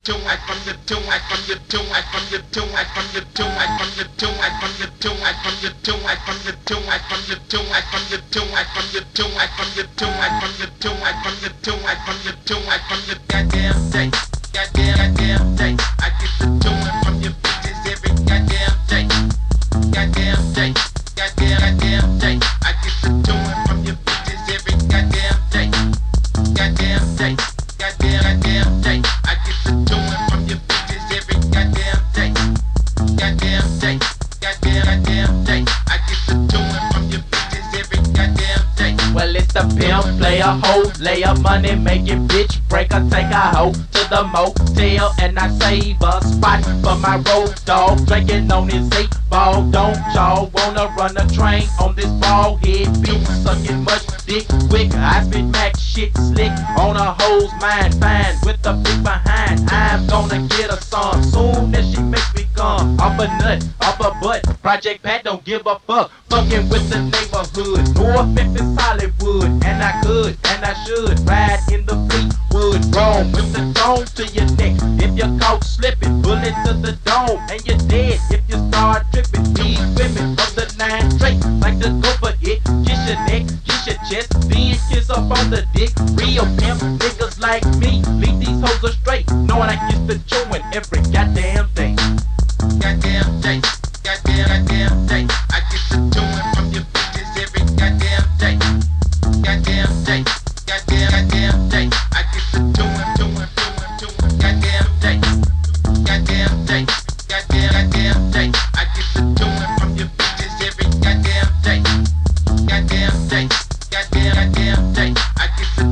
Well, it's the pimp, player, hoe, layer, money making bitch, breaker, take a hoe to the motel, and I save a spot for my road dog, drinking on his 8-ball. Don't y'all wanna run a train on this ball head bitch, sucking much dick quick? I spit Mac shit slick on a hoe's mind, fine with the big behind. I'm gonna get a song soon as she makes me come off a nut, off a butt. Project Pat don't give a fuck, fucking with the neighborhood, North Memphis, Hollywood, and I could and I should ride in the Fleetwood, roam with the dome to your neck. If you're caught slipping, bullet to the dome, and you're dead if you start tripping. These women of the 9 straight like to go for it, kiss your neck, kiss your chest, then kiss up on the dick. Real pimp niggas like me leave these hoes astray, knowing I get the chewing every goddamn day. Goddamn day, goddamn day, I get the chewing from your bitches every goddamn day. Goddamn day, goddamn day, I get the chewing, goddamn day. Goddamn day, goddamn day, I get the chewing from your bitches every goddamn day. Goddamn day, goddamn day, I get the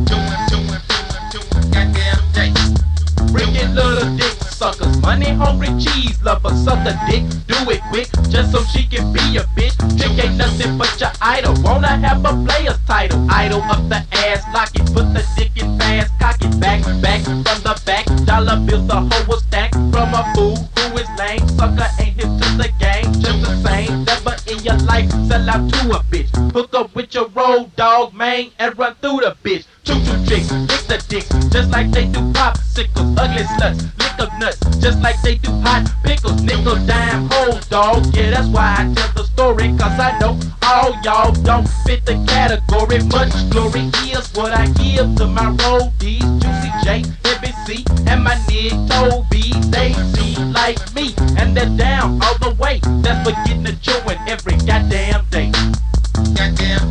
chewing, goddamn day. Freaking little dick suckers, money hungry cheese lover, suck a dick, do it quick, just so she can be a bitch. Chick ain't nothing but your idol, wanna have a player's title. Idol up the ass, lock it, put the dick in fast, cock it back from the back. Dollar bills the hoe will stack from a fool who is lame. Sucker ain't hip to the game, just the same. Never in your life sell out to a bitch. Hook up with your road dog, man, and run through the bitch. Choo-choo tricks, lick the dicks, just like they do popsicles. Ugly sluts, lick up nuts, just like they do hot pickles. Nickel, dime, whole dog, yeah, that's why I tell the story, cause I know all y'all don't fit the category. Much glory is what I give to my roadies, Juicy J, Heavy C, and my nigga Toby. They see like me, and they're down all the way. That's for getting the chewing every goddamn day. Goddamn